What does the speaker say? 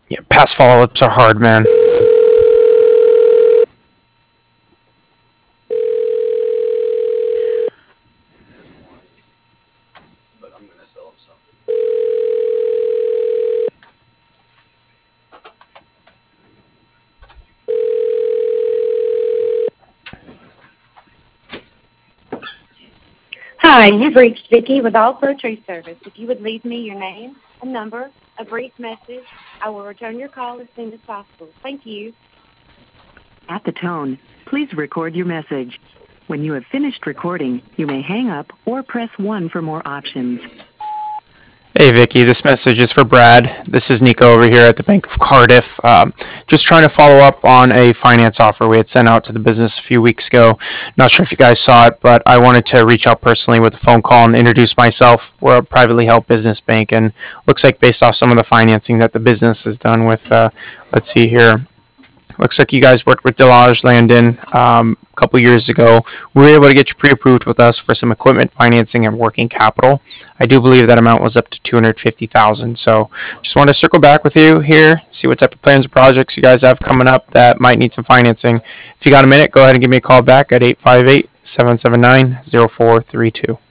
Yeah, past follow-ups are hard, man. Hi, you've reached Vicky with All Pro Tree Service. If you would leave me your name, a number, a brief message, I will return your call as soon as possible. Thank you. At the tone, please record your message. When you have finished recording, you may hang up or press 1 for more options. Hey Vicky, this message is for Brad. This is Nico over here at the Bank of Cardiff. Just trying to follow up on a finance offer we had sent out to the business a few weeks ago. Not sure if you guys saw it, but I wanted to reach out personally with a phone call and introduce myself. We're a privately held business bank, and looks like based off some of the financing that the business has done with, let's see here, looks like you guys worked with Delage Landon a couple years ago. We were able to get you pre-approved with us for some equipment financing and working capital. I do believe that amount was up to $250,000. So just want to circle back with you here, see what type of plans or projects you guys have coming up that might need some financing. If you got a minute, go ahead and give me a call back at 858-779-0432.